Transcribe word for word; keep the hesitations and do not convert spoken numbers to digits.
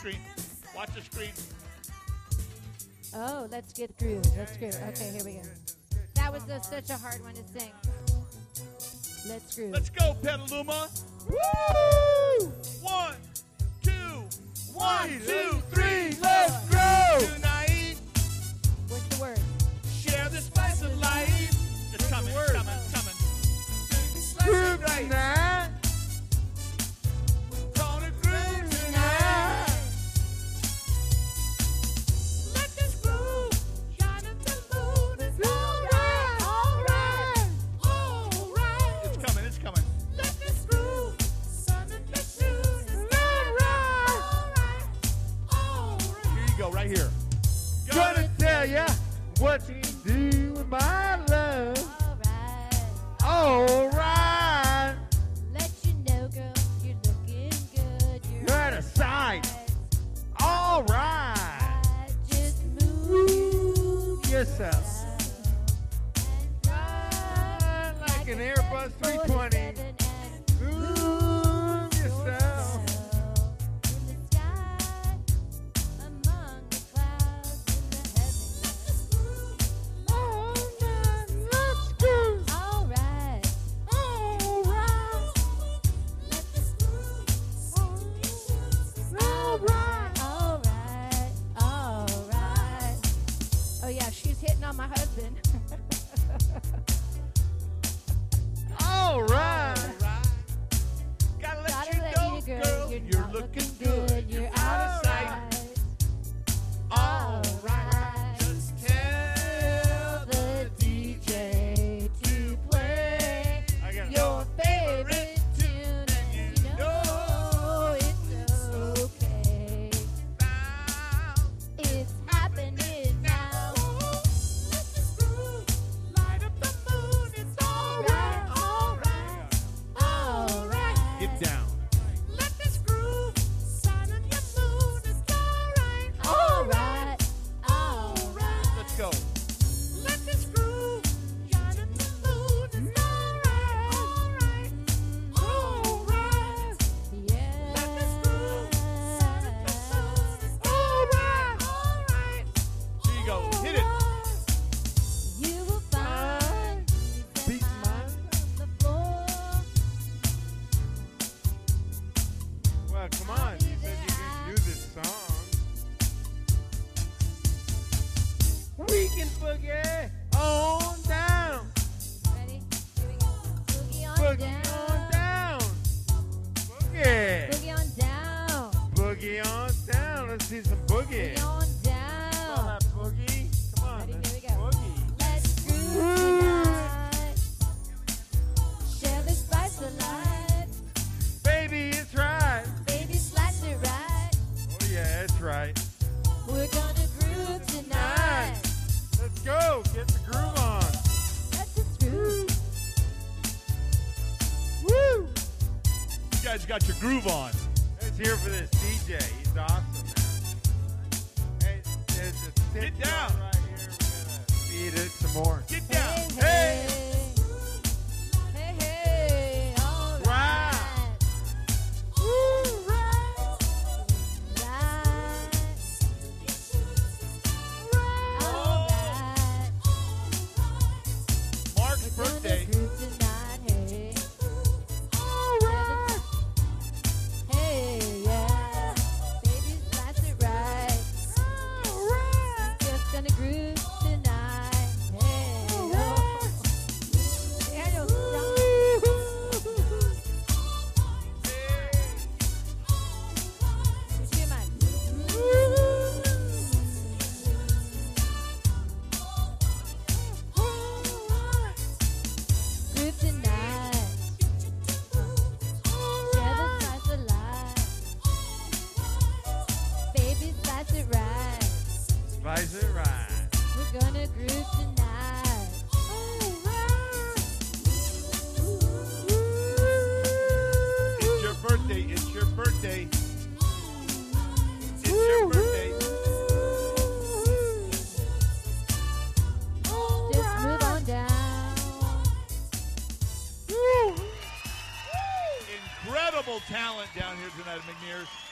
screen. Watch the screen. Oh, let's get groove. Let's groove. Okay, here we go. That was a, such a hard one to sing. Let's groove. Let's go, Petaluma. Woo! One, two, one, two, three. Let's go tonight. What's the word? Share the spice of life. It's coming. It's coming. It's coming. Groove tonight. Gonna groove tonight. Let this groove shine up the moon. It's all right, all right, all right. It's coming. It's coming. Let this groove sun up your shoes. It's all right, all right, all right. Here you go, right here. Gonna tell ya what you do with my love. All right. All right. Let you know, girl, you're looking good. You're You're out of sight. All right. Just move Yourself. and Like an Airbus three twenty. Move yourself. In the sky, among the clouds, in the heavens. All right. Let's go. All right. All right. All right. All right. All right. Oh, yeah, she's hitting on my husband. All right. Gotta let Gotta you let know, you go. girl, You're, you're not looking good. good. You're You're out out of of sight. sight. All right. Just tell The D J to play I got it. your favorite tune, and you know it's okay. It's happening now. Let this groove light up the moon. It's all right, all right, all right. Get down. Let this groove shine on your moon. It's all right, all right, all right. Let's go. Let this groove shine on the moon. It's all right, all right, all right. Yeah. Let this groove shine on the moon. It's all right, all right. Here you go. Hit it. You will find Beat that mine. on the floor. Well, come on. You said you could do this song. We can boogie on down. Ready? Here we go. Boogie on Boogie down. on down. Boogie. Boogie on down. Boogie on down. Let's see some boogie. Boogie on Come down. on, boogie. Come on. Ready? let's Here we go. Boogie. Let's groove tonight. Share the spice of life. Baby, it's right. Baby, slice it right. Oh, yeah, it's right. We're gonna groove tonight. Let's go. Get the groove on. Let's just groove. Woo! You guys got your groove on. Let's hear for this D J. He's awesome, man. Hey, there's a tip Get down. right here. We're gonna feed it some more. Get down. Hey, hey. Hey, hey. All right. Right. Woo, right. Right. All right. Mark's We're gonna birthday. groove tonight, hey. All right. Hey, yeah. Baby, slice it right. All right. Just gonna groove tonight. Hey, oh. Daniel, stop. Too much. Groove tonight. Share the slice of life. Baby, slice it right. Spice it right. We're gonna groove tonight. It's your birthday. It's your birthday. It's your birthday. Just move on down. Incredible talent down here tonight at McNear's.